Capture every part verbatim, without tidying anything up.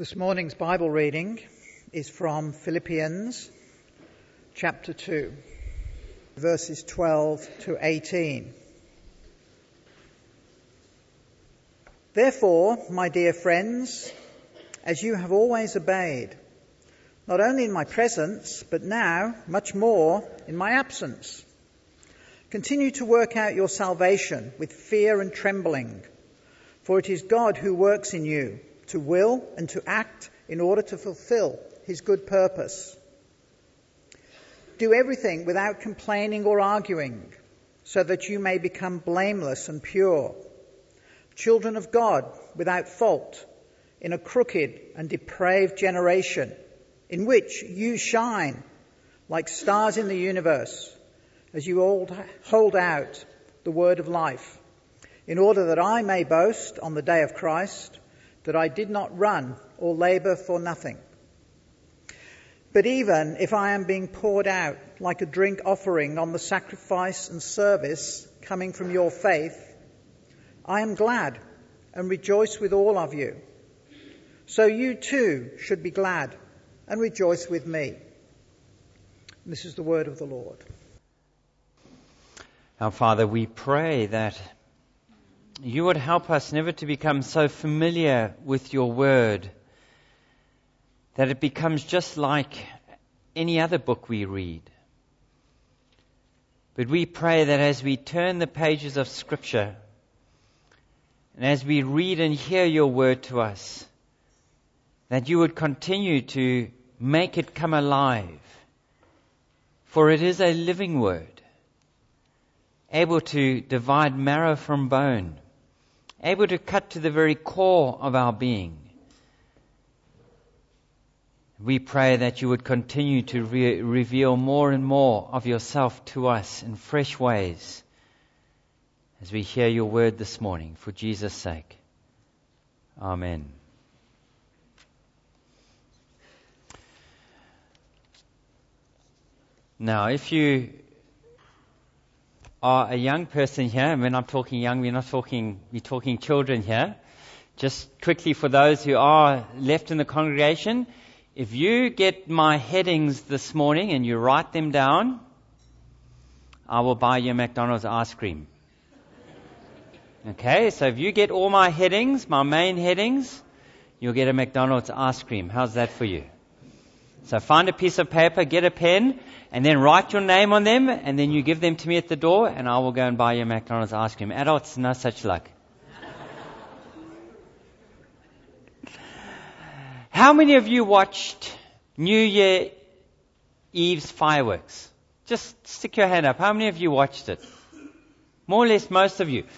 This morning's Bible reading is from Philippians chapter two, verses twelve to eighteen. Therefore, my dear friends, as you have always obeyed, not only in my presence, but now much more in my absence, continue to work out your salvation with fear and trembling, for it is God who works in you to will and to act in order to fulfill his good purpose. Do everything without complaining or arguing, so that you may become blameless and pure, children of God without fault, in a crooked and depraved generation, in which you shine like stars in the universe, as you hold out the word of life, in order that I may boast on the day of Christ that I did not run or labour for nothing. But even if I am being poured out like a drink offering on the sacrifice and service coming from your faith, I am glad and rejoice with all of you. So you too should be glad and rejoice with me. This is the word of the Lord. Our Father, we pray that you would help us never to become so familiar with your word that it becomes just like any other book we read. But we pray that as we turn the pages of Scripture and as we read and hear your word to us, that you would continue to make it come alive. For it is a living word, able to divide marrow from bone, able to cut to the very core of our being. We pray that you would continue to re- reveal more and more of yourself to us in fresh ways as we hear your word this morning, for Jesus' sake. Amen. Now, if you are a young person here, and when I'm talking young, we're not talking, we're talking children here. Just quickly for those who are left in the congregation, if you get my headings this morning and you write them down, I will buy you a McDonald's ice cream. Okay, so if you get all my headings, my main headings, you'll get a McDonald's ice cream. How's that for you? So find a piece of paper, get a pen, and then write your name on them, and then you give them to me at the door, and I will go and buy you a McDonald's ice cream. Adults, no such luck. How many of you watched New Year Eve's fireworks? Just stick your hand up. How many of you watched it? More or less most of you.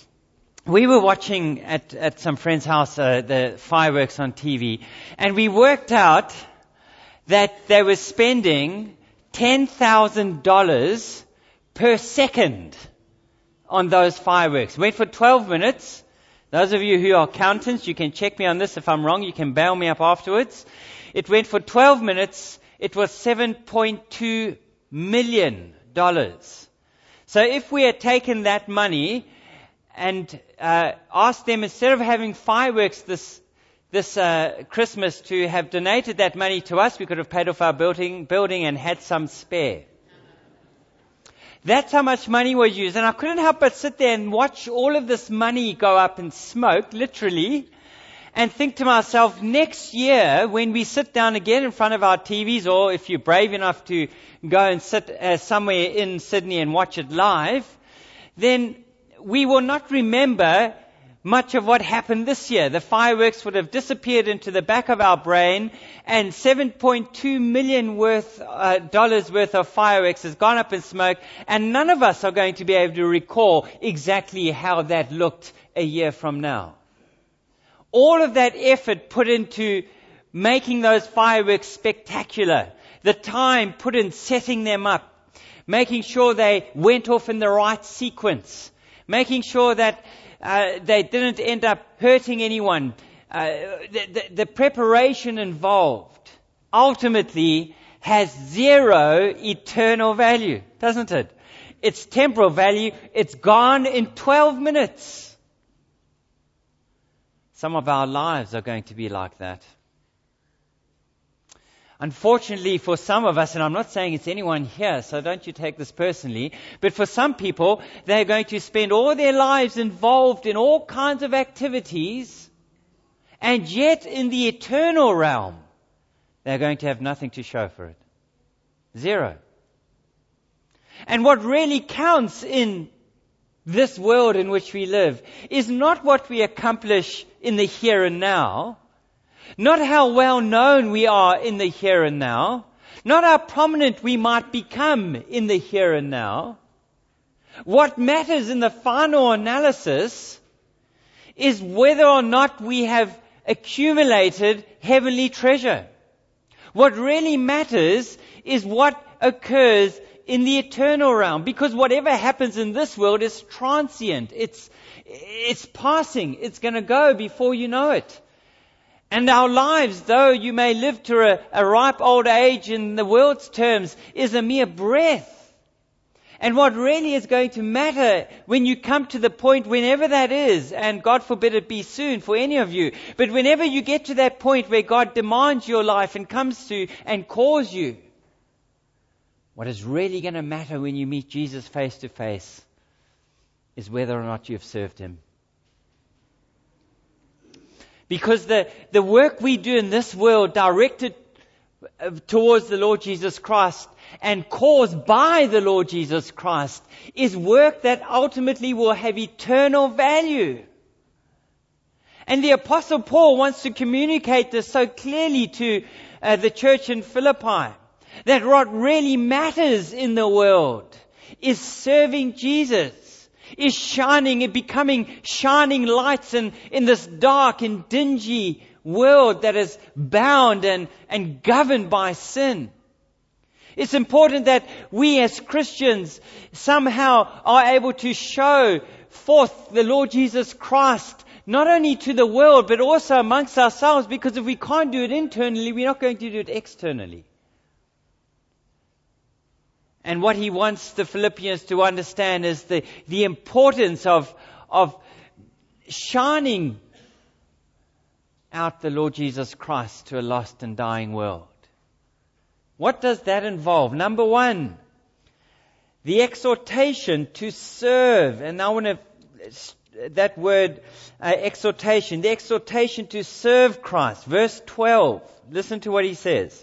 We were watching at, at some friend's house uh, the fireworks on T V, and we worked out that they were spending ten thousand dollars per second on those fireworks. Went for twelve minutes. Those of you who are accountants, you can check me on this. If I'm wrong, you can bail me up afterwards. It went for twelve minutes. It was seven point two million dollars. So if we had taken that money and uh, asked them, instead of having fireworks this this uh, Christmas, to have donated that money to us, we could have paid off our building, building and had some spare. That's how much money was used. And I couldn't help but sit there and watch all of this money go up in smoke, literally, and think to myself, next year, when we sit down again in front of our T Vs, or if you're brave enough to go and sit uh, somewhere in Sydney and watch it live, then we will not remember much of what happened this year. The fireworks would have disappeared into the back of our brain, and seven point two million worth, uh, dollars worth of fireworks has gone up in smoke, and none of us are going to be able to recall exactly how that looked a year from now. All of that effort put into making those fireworks spectacular, the time put in setting them up, making sure they went off in the right sequence, making sure that Uh, they didn't end up hurting anyone. Uh, the, the, the preparation involved ultimately has zero eternal value, doesn't it? Its temporal value, it's gone in twelve minutes. Some of our lives are going to be like that. Unfortunately for some of us, and I'm not saying it's anyone here, so don't you take this personally, but for some people, they're going to spend all their lives involved in all kinds of activities, and yet in the eternal realm, they're going to have nothing to show for it. Zero. And what really counts in this world in which we live is not what we accomplish in the here and now, not how well known we are in the here and now, not how prominent we might become in the here and now. What matters in the final analysis is whether or not we have accumulated heavenly treasure. What really matters is what occurs in the eternal realm, because whatever happens in this world is transient. It's, it's passing. It's going to go before you know it. And our lives, though you may live to a, a ripe old age in the world's terms, is a mere breath. And what really is going to matter when you come to the point, whenever that is, and God forbid it be soon for any of you, but whenever you get to that point where God demands your life and comes to and calls you, what is really going to matter when you meet Jesus face to face is whether or not you've served Him. Because the, the work we do in this world directed towards the Lord Jesus Christ and caused by the Lord Jesus Christ is work that ultimately will have eternal value. And the Apostle Paul wants to communicate this so clearly to uh, the church in Philippi, that what really matters in the world is serving Jesus, is shining and becoming shining lights in, in this dark and dingy world that is bound and, and governed by sin. It's important that we as Christians somehow are able to show forth the Lord Jesus Christ, not only to the world, but also amongst ourselves, because if we can't do it internally, we're not going to do it externally. And what he wants the Philippians to understand is the, the importance of, of shining out the Lord Jesus Christ to a lost and dying world. What does that involve? Number one, the exhortation to serve. And I want to, that word, uh, exhortation, the exhortation to serve Christ. Verse twelve, listen to what he says.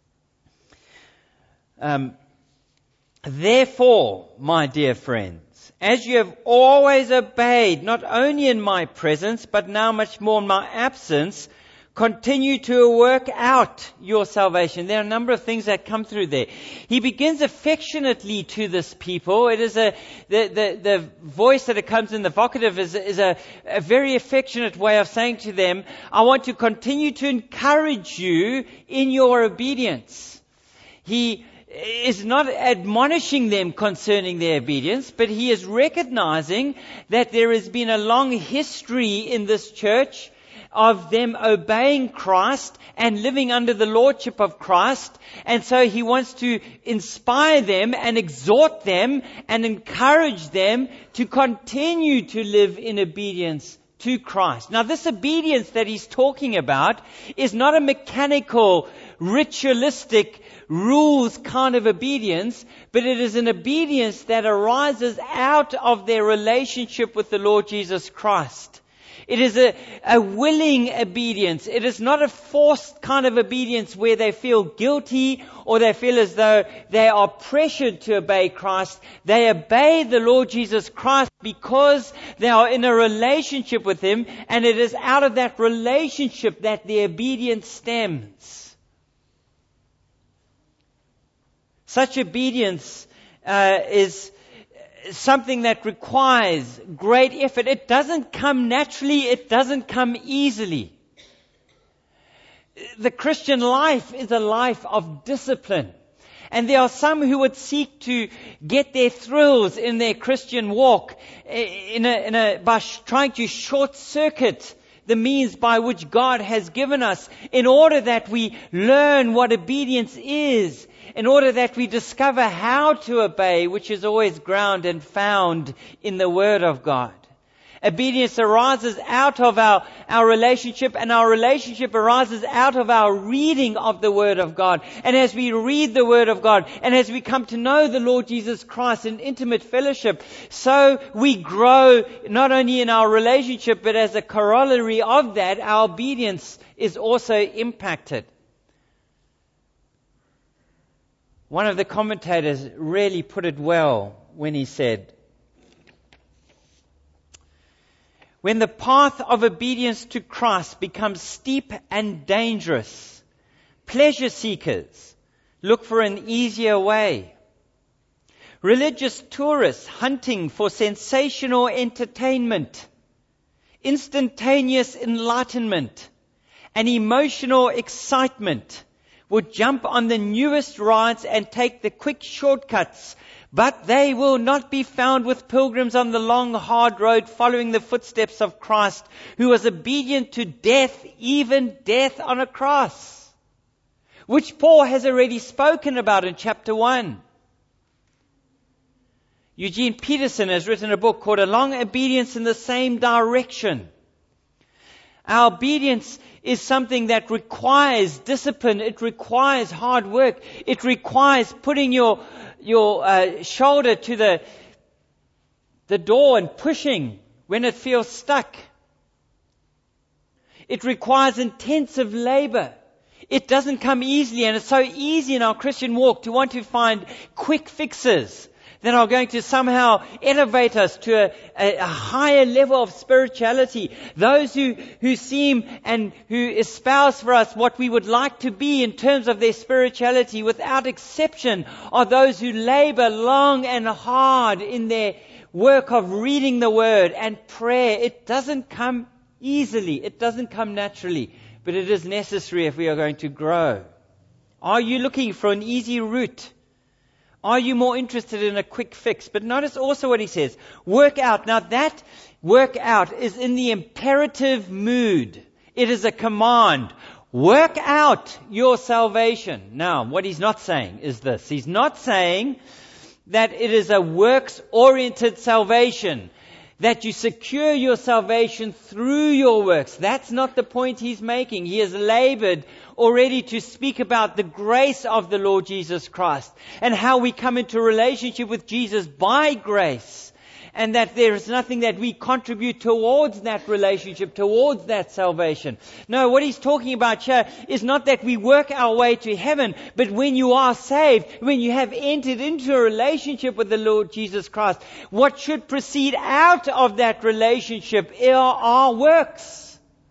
Um, Therefore, my dear friends, as you have always obeyed, not only in my presence, but now much more in my absence, continue to work out your salvation. There are a number of things that come through there. He begins affectionately to this people. It is a, the, the, the voice that it comes in the vocative is, is a, a very affectionate way of saying to them, I want to continue to encourage you in your obedience. He is not admonishing them concerning their obedience, but he is recognizing that there has been a long history in this church of them obeying Christ and living under the lordship of Christ. And so he wants to inspire them and exhort them and encourage them to continue to live in obedience to Christ. Now, this obedience that he's talking about is not a mechanical, ritualistic, rules kind of obedience, but it is an obedience that arises out of their relationship with the Lord Jesus Christ. It is a, a willing obedience. It is not a forced kind of obedience where they feel guilty or they feel as though they are pressured to obey Christ. They obey the Lord Jesus Christ because they are in a relationship with Him, and it is out of that relationship that the obedience stems. Such obedience uh, is something that requires great effort. It doesn't come naturally. It doesn't come easily. The Christian life is a life of discipline. And there are some who would seek to get their thrills in their Christian walk in a, in a, by sh- trying to short-circuit the means by which God has given us in order that we learn what obedience is, in order that we discover how to obey, which is always ground and found in the Word of God. Obedience arises out of our, our relationship, and our relationship arises out of our reading of the Word of God. And as we read the Word of God, and as we come to know the Lord Jesus Christ in intimate fellowship, so we grow not only in our relationship, but as a corollary of that, our obedience is also impacted. One of the commentators really put it well when he said, when the path of obedience to Christ becomes steep and dangerous, pleasure seekers look for an easier way. Religious tourists hunting for sensational entertainment, instantaneous enlightenment, and emotional excitement would jump on the newest rides and take the quick shortcuts, but they will not be found with pilgrims on the long, hard road following the footsteps of Christ, who was obedient to death, even death on a cross, which Paul has already spoken about in chapter one. Eugene Peterson has written a book called A Long Obedience in the Same Direction. Our obedience is something that requires discipline. It requires hard work. It requires putting your your uh, shoulder to the the door and pushing when it feels stuck. It requires intensive labor. It doesn't come easily, and it's so easy in our Christian walk to want to find quick fixes that are going to somehow elevate us to a, a, a higher level of spirituality. Those who, who seem and who espouse for us what we would like to be in terms of their spirituality, without exception, are those who labor long and hard in their work of reading the Word and prayer. It doesn't come easily. It doesn't come naturally. But it is necessary if we are going to grow. Are you looking for an easy route? Are you more interested in a quick fix? But notice also what he says. Work out. Now that work out is in the imperative mood. It is a command. Work out your salvation. Now, what he's not saying is this. He's not saying that it is a works-oriented salvation, that you secure your salvation through your works. That's not the point he's making. He has labored already to speak about the grace of the Lord Jesus Christ and how we come into relationship with Jesus by grace, and that there is nothing that we contribute towards that relationship, towards that salvation. No, what he's talking about here is not that we work our way to heaven, but when you are saved, when you have entered into a relationship with the Lord Jesus Christ, what should proceed out of that relationship are our works.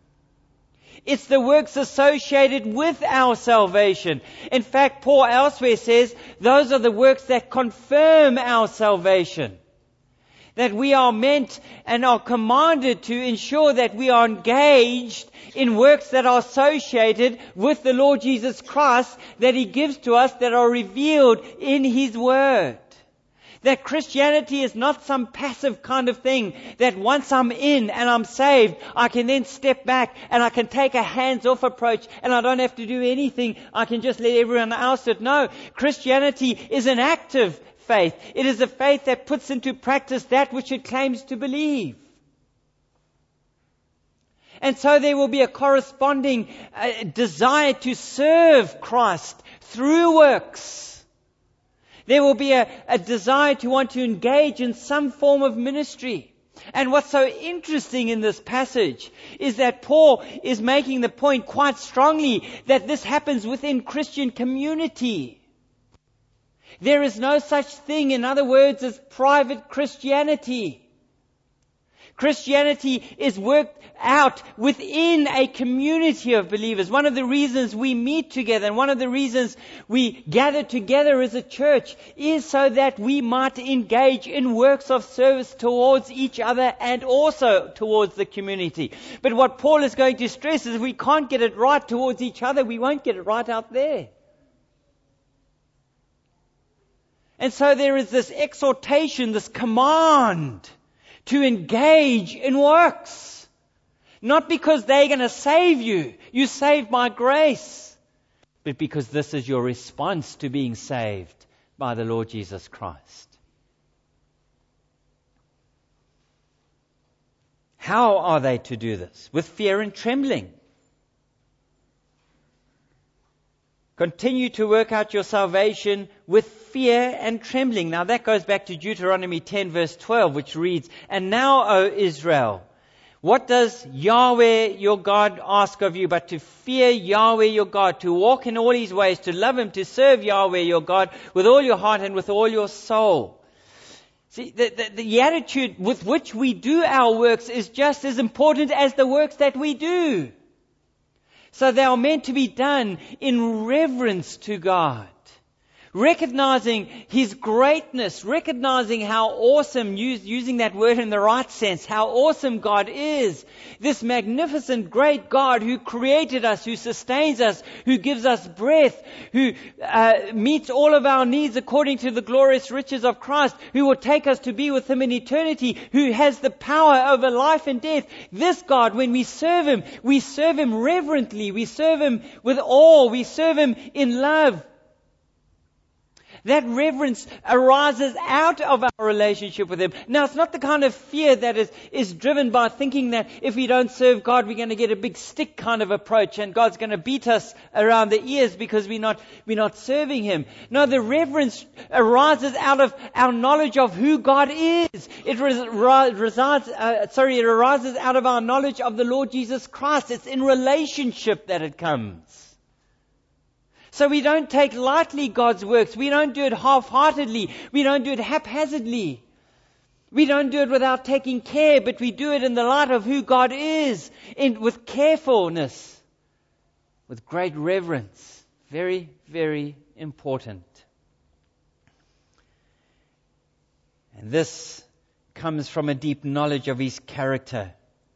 It's the works associated with our salvation. In fact, Paul elsewhere says, those are the works that confirm our salvation. That we are meant and are commanded to ensure that we are engaged in works that are associated with the Lord Jesus Christ, that He gives to us, that are revealed in His Word. That Christianity is not some passive kind of thing, that once I'm in and I'm saved, I can then step back and I can take a hands-off approach and I don't have to do anything. I can just let everyone else do it. No, Christianity is an active faith. It is a faith that puts into practice that which it claims to believe. And so there will be a corresponding uh, desire to serve Christ through works. There will be a, a desire to want to engage in some form of ministry. And what's so interesting in this passage is that Paul is making the point quite strongly that this happens within Christian community. There is no such thing, in other words, as private Christianity. Christianity is worked out within a community of believers. One of the reasons we meet together and one of the reasons we gather together as a church is so that we might engage in works of service towards each other and also towards the community. But what Paul is going to stress is if we can't get it right towards each other, we won't get it right out there. And so there is this exhortation, this command to engage in works. Not because they're going to save you. You're saved by grace. But because this is your response to being saved by the Lord Jesus Christ. How are they to do this? With fear and trembling. Continue to work out your salvation with fear and trembling. Now that goes back to Deuteronomy ten verse twelve, which reads, "And now, O Israel, what does Yahweh your God ask of you but to fear Yahweh your God, to walk in all His ways, to love Him, to serve Yahweh your God with all your heart and with all your soul." See, the, the, the attitude with which we do our works is just as important as the works that we do. So they are meant to be done in reverence to God. Recognizing His greatness, recognizing how awesome, use, using that word in the right sense, how awesome God is. This magnificent, great God who created us, who sustains us, who gives us breath, who uh, meets all of our needs according to the glorious riches of Christ, who will take us to be with Him in eternity, who has the power over life and death. This God, when we serve Him, we serve Him reverently, we serve Him with awe, we serve Him in love. That reverence arises out of our relationship with Him. Now, it's not the kind of fear that is, is driven by thinking that if we don't serve God, we're going to get a big stick kind of approach and God's going to beat us around the ears because we're not, we're not serving Him. No, the reverence arises out of our knowledge of who God is. It res, resides, uh, sorry, it arises out of our knowledge of the Lord Jesus Christ. It's in relationship that it comes. So we don't take lightly God's works. We don't do it half-heartedly. We don't do it haphazardly. We don't do it without taking care, but we do it in the light of who God is, in, with carefulness, with great reverence. Very, very important. And this comes from a deep knowledge of His character.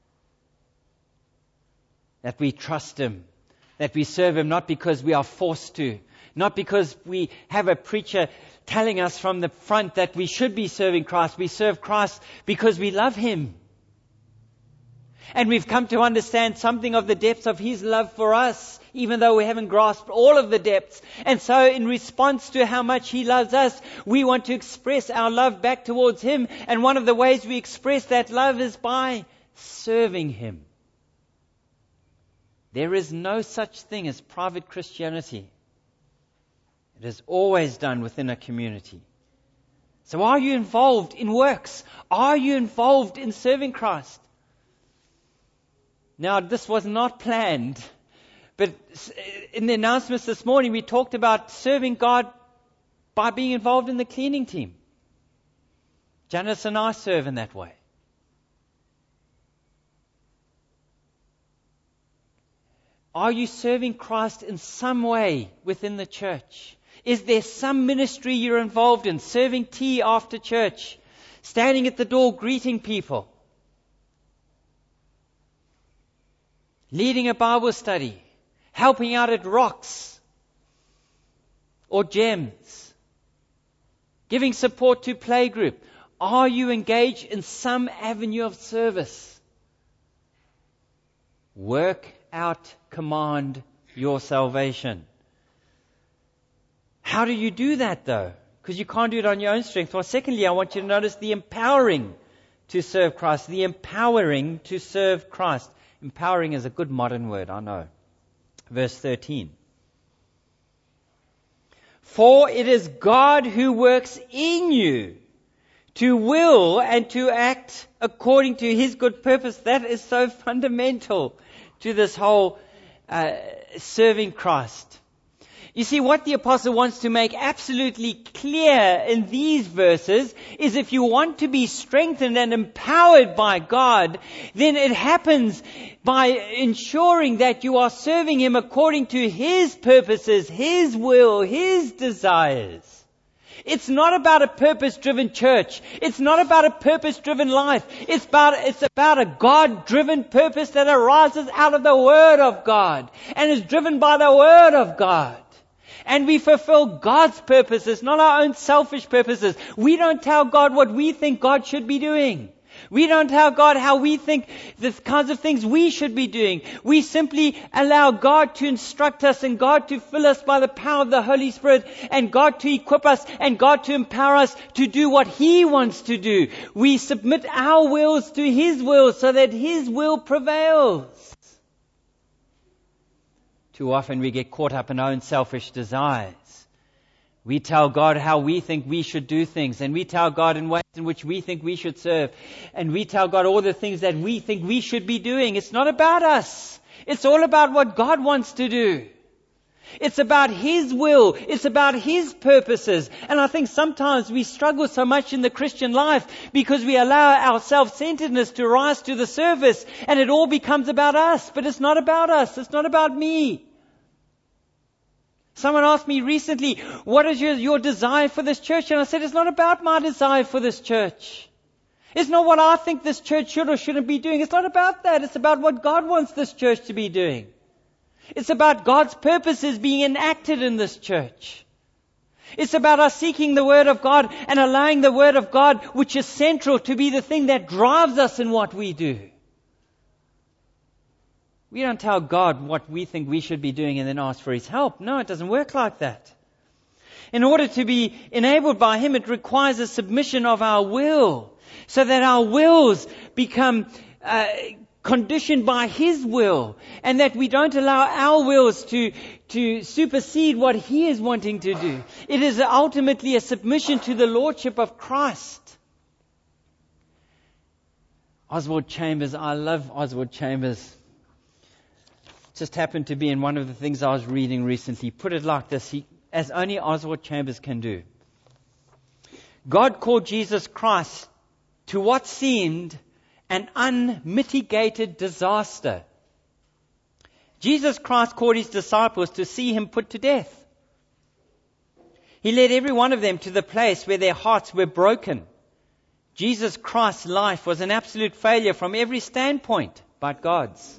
That we trust Him. That we serve Him not because we are forced to, not because we have a preacher telling us from the front that we should be serving Christ. We serve Christ because we love Him. And we've come to understand something of the depths of His love for us, even though we haven't grasped all of the depths. And so in response to how much He loves us, we want to express our love back towards Him. And one of the ways we express that love is by serving Him. There is no such thing as private Christianity. It is always done within a community. So are you involved in works? Are you involved in serving Christ? Now, this was not planned, but in the announcements this morning, we talked about serving God by being involved in the cleaning team. Janice and I serve in that way. Are you serving Christ in some way within the church? Is there some ministry you're involved in? Serving tea after church? Standing at the door greeting people? Leading a Bible study? Helping out at Rocks? Or Gems? Giving support to playgroup? Are you engaged in some avenue of service? Work out, command your salvation. How do you do that though? Because you can't do it on your own strength. Well, secondly, I want you to notice the empowering to serve Christ. The empowering to serve Christ. Empowering is a good modern word, I know. Verse thirteen. For it is God who works in you to will and to act according to His good purpose. That is so fundamental to this whole uh, serving Christ. You see, what the apostle wants to make absolutely clear in these verses is if you want to be strengthened and empowered by God, then it happens by ensuring that you are serving Him according to His purposes, His will, His desires. It's not about a purpose-driven church. It's not about a purpose-driven life. It's about, it's about a God-driven purpose that arises out of the Word of God and is driven by the Word of God. And we fulfill God's purposes, not our own selfish purposes. We don't tell God what we think God should be doing. We don't tell God how we think the kinds of things we should be doing. We simply allow God to instruct us and God to fill us by the power of the Holy Spirit and God to equip us and God to empower us to do what He wants to do. We submit our wills to His will so that His will prevails. Too often we get caught up in our own selfish desires. We tell God how we think we should do things, and we tell God in ways in which we think we should serve, and we tell God all the things that we think we should be doing. It's not about us. It's all about what God wants to do. It's about His will. It's about His purposes. And I think sometimes we struggle so much in the Christian life because we allow our self-centeredness to rise to the surface, and it all becomes about us. But it's not about us. It's not about me. Someone asked me recently, what is your, your desire for this church? And I said, it's not about my desire for this church. It's not what I think this church should or shouldn't be doing. It's not about that. It's about what God wants this church to be doing. It's about God's purposes being enacted in this church. It's about us seeking the Word of God and allowing the Word of God, which is central, to be the thing that drives us in what we do. We don't tell God what we think we should be doing and then ask for His help. No, it doesn't work like that. In order to be enabled by Him, it requires a submission of our will, so that our wills become uh, conditioned by His will, and that we don't allow our wills to, to supersede what He is wanting to do. It is ultimately a submission to the Lordship of Christ. Oswald Chambers, I love Oswald Chambers. Just happened to be in one of the things I was reading recently. Put it like this, he, as only Oswald Chambers can do. God called Jesus Christ to what seemed an unmitigated disaster. Jesus Christ called His disciples to see Him put to death. He led every one of them to the place where their hearts were broken. Jesus Christ's life was an absolute failure from every standpoint but God's.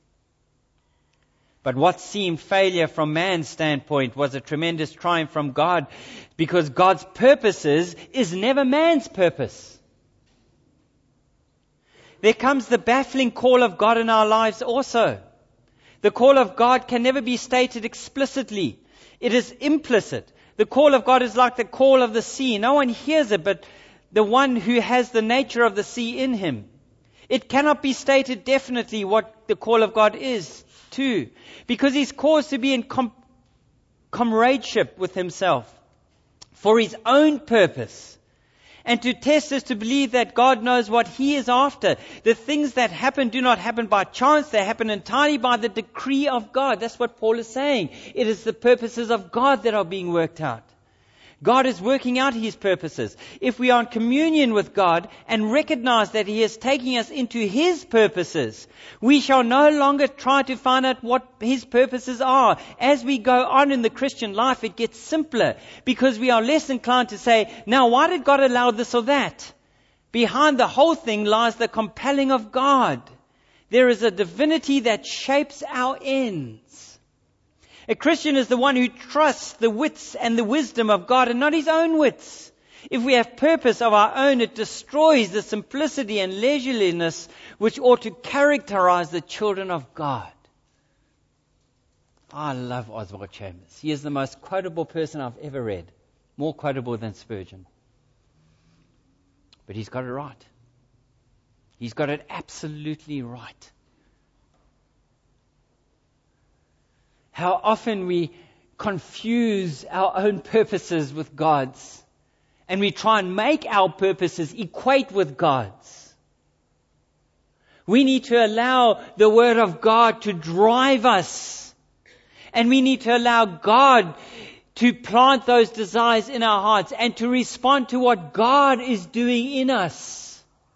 But what seemed failure from man's standpoint was a tremendous triumph from God, because God's purposes is never man's purpose. There comes the baffling call of God in our lives also. The call of God can never be stated explicitly. It is implicit. The call of God is like the call of the sea. No one hears it but the one who has the nature of the sea in him. It cannot be stated definitely what the call of God is too, because He's caused to be in com- comradeship with Himself for His own purpose. And to test is to believe that God knows what He is after. The things that happen do not happen by chance. They happen entirely by the decree of God. That's what Paul is saying. It is the purposes of God that are being worked out. God is working out His purposes. If we are in communion with God and recognize that He is taking us into His purposes, we shall no longer try to find out what His purposes are. As we go on in the Christian life, it gets simpler, because we are less inclined to say, now why did God allow this or that? Behind the whole thing lies the compelling of God. There is a divinity that shapes our ends. A Christian is the one who trusts the wits and the wisdom of God and not his own wits. If we have purpose of our own, it destroys the simplicity and leisureliness which ought to characterize the children of God. I love Oswald Chambers. He is the most quotable person I've ever read. More quotable than Spurgeon. But he's got it right. He's got it absolutely right. How often we confuse our own purposes with God's, and we try and make our purposes equate with God's. We need to allow the Word of God to drive us, and we need to allow God to plant those desires in our hearts and to respond to what God is doing in us.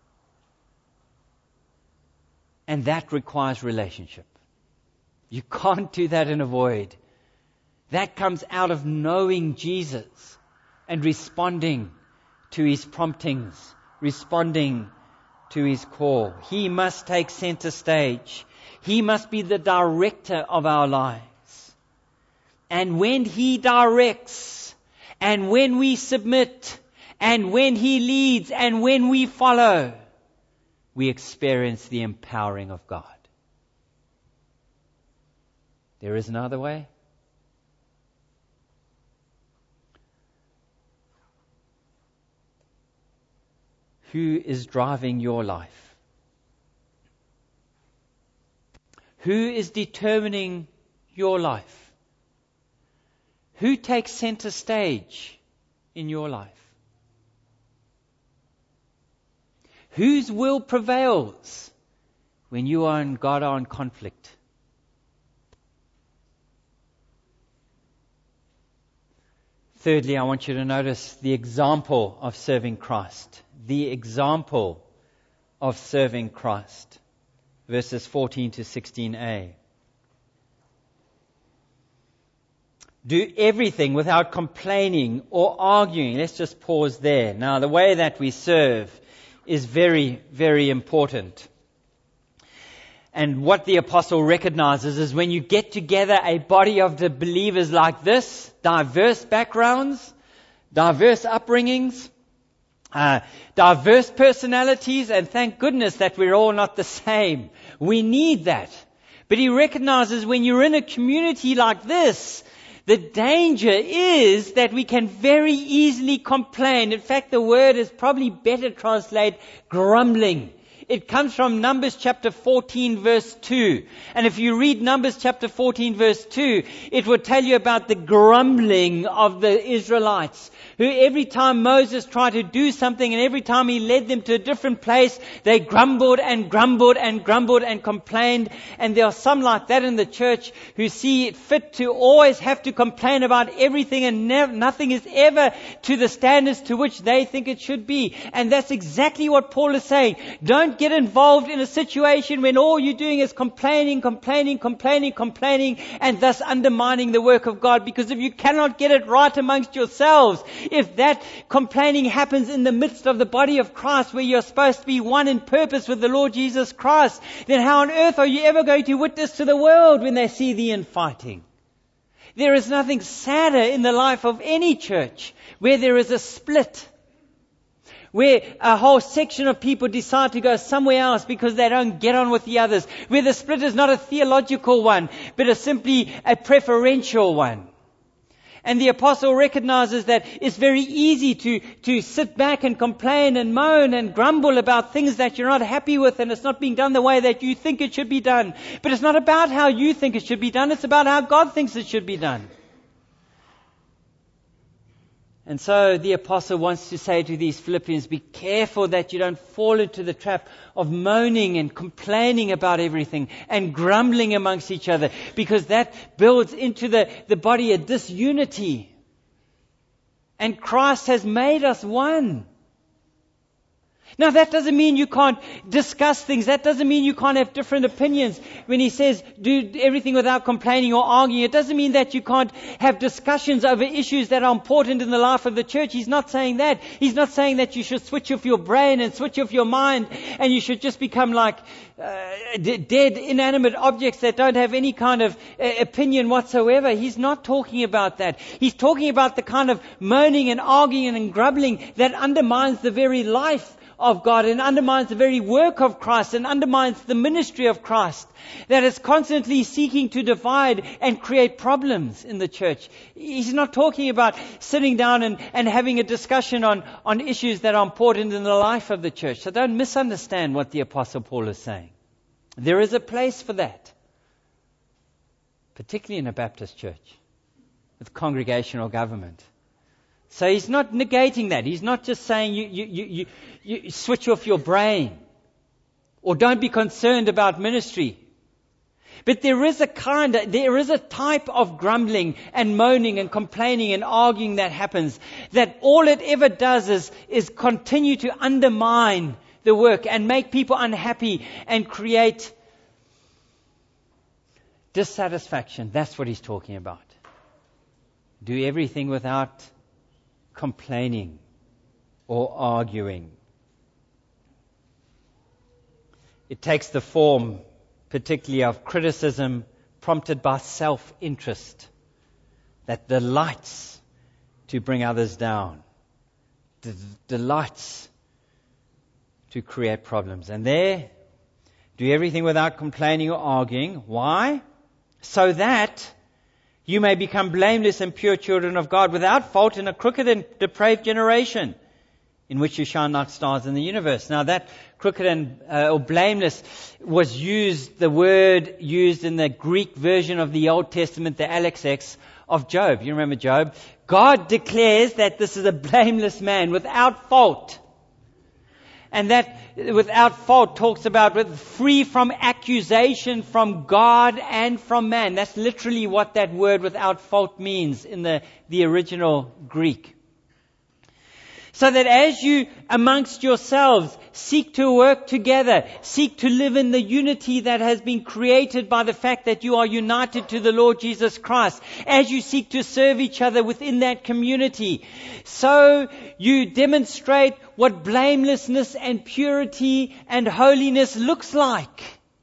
And that requires relationship. You can't do that in a void. That comes out of knowing Jesus and responding to His promptings, responding to His call. He must take center stage. He must be the director of our lives. And when He directs, and when we submit, and when He leads, and when we follow, we experience the empowering of God. There is another way. Who is driving your life? Who is determining your life? Who takes center stage in your life? Whose will prevails when you and God are in conflict? Thirdly, I want you to notice the example of serving Christ. The example of serving Christ. Verses fourteen to sixteen a. Do everything without complaining or arguing. Let's just pause there. Now, the way that we serve is very, very important. And what the apostle recognizes is when you get together a body of the believers like this, diverse backgrounds, diverse upbringings, uh, diverse personalities, and thank goodness that we're all not the same. We need that. But he recognizes when you're in a community like this, the danger is that we can very easily complain. In fact, the word is probably better translated grumbling. It comes from Numbers chapter fourteen verse two. And if you read Numbers chapter fourteen verse two, it will tell you about the grumbling of the Israelites, who every time Moses tried to do something and every time he led them to a different place, they grumbled and grumbled and grumbled and complained. And there are some like that in the church who see it fit to always have to complain about everything, and nev- nothing is ever to the standards to which they think it should be. And that's exactly what Paul is saying. Don't get involved in a situation when all you're doing is complaining, complaining, complaining, complaining, and thus undermining the work of God. Because if you cannot get it right amongst yourselves, if that complaining happens in the midst of the body of Christ, where you're supposed to be one in purpose with the Lord Jesus Christ, then how on earth are you ever going to witness to the world when they see the infighting? There is nothing sadder in the life of any church where there is a split, where a whole section of people decide to go somewhere else because they don't get on with the others, where the split is not a theological one, but is simply a preferential one. And the apostle recognizes that it's very easy to, to sit back and complain and moan and grumble about things that you're not happy with, and it's not being done the way that you think it should be done. But it's not about how you think it should be done, it's about how God thinks it should be done. And so the apostle wants to say to these Philippians, be careful that you don't fall into the trap of moaning and complaining about everything and grumbling amongst each other, because that builds into the, the body a disunity. And Christ has made us one. Now, that doesn't mean you can't discuss things. That doesn't mean you can't have different opinions. When he says do everything without complaining or arguing, it doesn't mean that you can't have discussions over issues that are important in the life of the church. He's not saying that. He's not saying that you should switch off your brain and switch off your mind and you should just become like uh, d- dead, inanimate objects that don't have any kind of uh, opinion whatsoever. He's not talking about that. He's talking about the kind of moaning and arguing and grumbling that undermines the very life of God and undermines the very work of Christ and undermines the ministry of Christ, that is constantly seeking to divide and create problems in the church. He's not talking about sitting down and, and having a discussion on, on issues that are important in the life of the church. So don't misunderstand what the Apostle Paul is saying. There is a place for that, particularly in a Baptist church with congregational government. So he's not negating that. He's not just saying you, you, you, you, you switch off your brain or don't be concerned about ministry. But there is a kind of, there is a type of grumbling and moaning and complaining and arguing that happens, that all it ever does is, is continue to undermine the work and make people unhappy and create dissatisfaction. That's what he's talking about. Do everything without complaining or arguing. It takes the form, particularly of criticism prompted by self-interest that delights to bring others down, d- delights to create problems. And there, do everything without complaining or arguing. Why? So that you may become blameless and pure children of God, without fault in a crooked and depraved generation, in which you shine like stars in the universe. Now that crooked and uh, or blameless was used, the word used in the Greek version of the Old Testament, the Alexex of Job. You remember Job? God declares that this is a blameless man without fault. And that without fault talks about with free from accusation from God and from man. That's literally what that word without fault means in the, the original Greek. So that as you amongst yourselves seek to work together, seek to live in the unity that has been created by the fact that you are united to the Lord Jesus Christ, as you seek to serve each other within that community, so you demonstrate what blamelessness and purity and holiness looks like.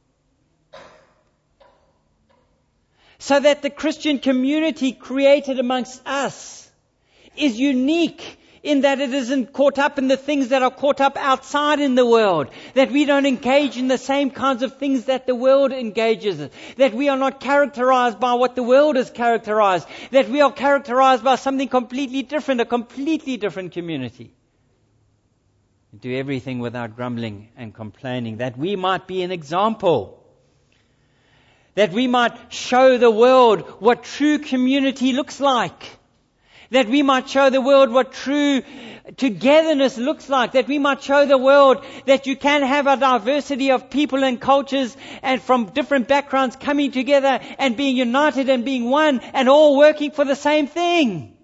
So that the Christian community created amongst us is unique in that it isn't caught up in the things that are caught up outside in the world. That we don't engage in the same kinds of things that the world engages in. That we are not characterized by what the world is characterized. That we are characterized by something completely different, a completely different community. Do everything without grumbling and complaining. That we might be an example. That we might show the world what true community looks like. That we might show the world what true togetherness looks like. That we might show the world that you can have a diversity of people and cultures and from different backgrounds coming together and being united and being one and all working for the same thing.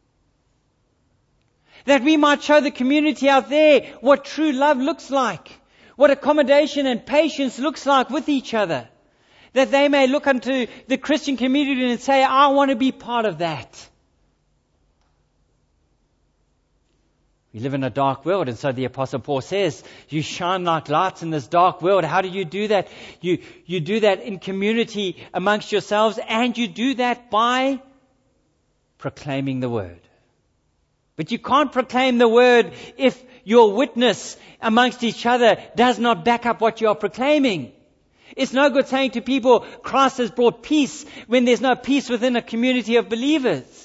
That we might show the community out there what true love looks like. What accommodation and patience looks like with each other. That they may look unto the Christian community and say, I want to be part of that. We live in a dark world, and so the Apostle Paul says, you shine like lights in this dark world. How do you do that? You, you do that in community amongst yourselves, and you do that by proclaiming the word. But you can't proclaim the word if your witness amongst each other does not back up what you are proclaiming. It's no good saying to people, Christ has brought peace, when there's no peace within a community of believers.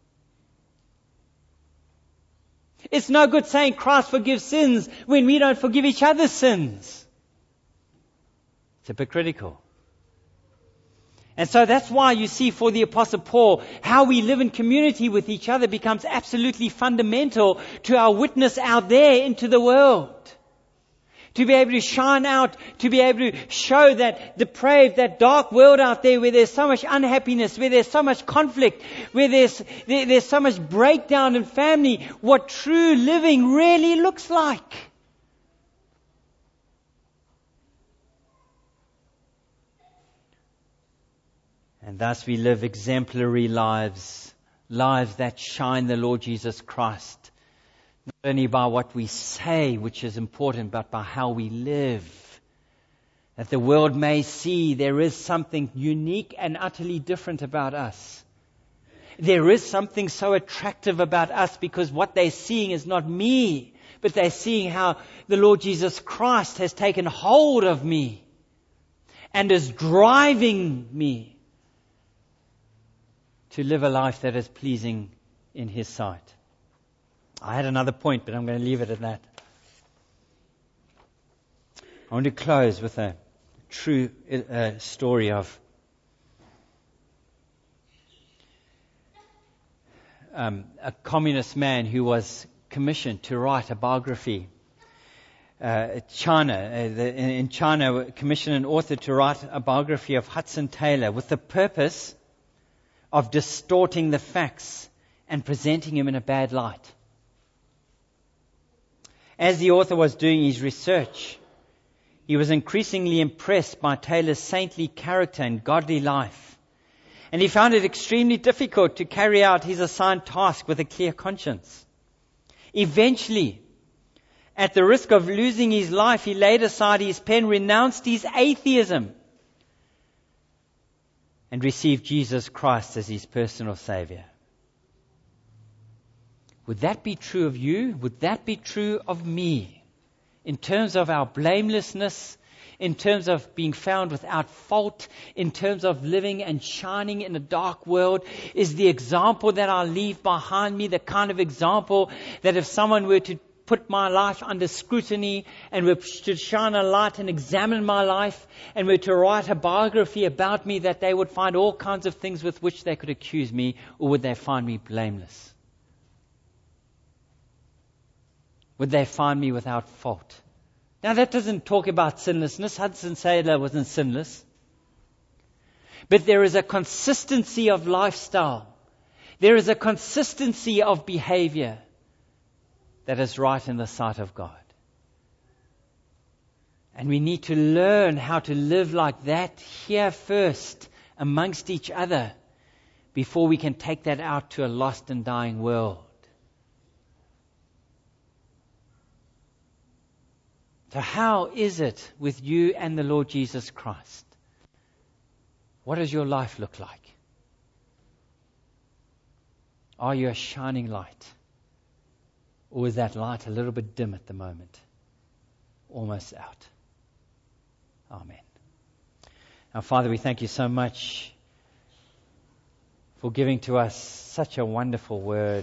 It's no good saying Christ forgives sins when we don't forgive each other's sins. It's hypocritical. And so that's why you see for the Apostle Paul, how we live in community with each other becomes absolutely fundamental to our witness out there into the world. To be able to shine out, to be able to show that depraved, that dark world out there where there's so much unhappiness, where there's so much conflict, where there's, there, there's so much breakdown in family, what true living really looks like. And thus we live exemplary lives, lives that shine the Lord Jesus Christ. Not only by what we say, which is important, but by how we live. That the world may see there is something unique and utterly different about us. There is something so attractive about us because what they're seeing is not me, but they're seeing how the Lord Jesus Christ has taken hold of me and is driving me to live a life that is pleasing in His sight. I had another point, but I'm going to leave it at that. I want to close with a true uh, story of um, a communist man who was commissioned to write a biography. Uh, China, uh, the, in China, commissioned an author to write a biography of Hudson Taylor with the purpose of distorting the facts and presenting him in a bad light. As the author was doing his research, he was increasingly impressed by Taylor's saintly character and godly life. And he found it extremely difficult to carry out his assigned task with a clear conscience. Eventually, at the risk of losing his life, he laid aside his pen, renounced his atheism, and received Jesus Christ as his personal Savior. Would that be true of you? Would that be true of me in terms of our blamelessness, in terms of being found without fault, in terms of living and shining in a dark world, is the example that I leave behind me, the kind of example that if someone were to put my life under scrutiny and were to shine a light and examine my life and were to write a biography about me, that they would find all kinds of things with which they could accuse me, or would they find me blameless? Would they find me without fault? Now that doesn't talk about sinlessness. Hudson Taylor wasn't sinless. But there is a consistency of lifestyle. There is a consistency of behavior that is right in the sight of God. And we need to learn how to live like that here first, amongst each other, before we can take that out to a lost and dying world. So how is it with you and the Lord Jesus Christ? What does your life look like? Are you a shining light? Or is that light a little bit dim at the moment? Almost out. Amen. Now, Father, we thank you so much for giving to us such a wonderful word.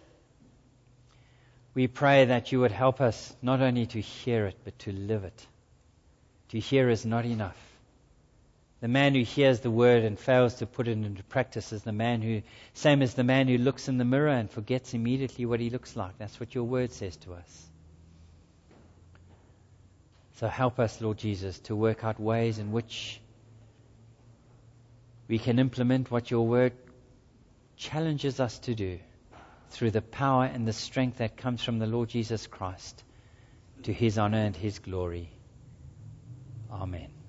We pray that you would help us not only to hear it, but to live it. To hear is not enough. The man who hears the word and fails to put it into practice is the man who, same as the man who looks in the mirror and forgets immediately what he looks like. That's what your word says to us. So help us, Lord Jesus, to work out ways in which we can implement what your word challenges us to do through the power and the strength that comes from the Lord Jesus Christ, to his honor and his glory. Amen.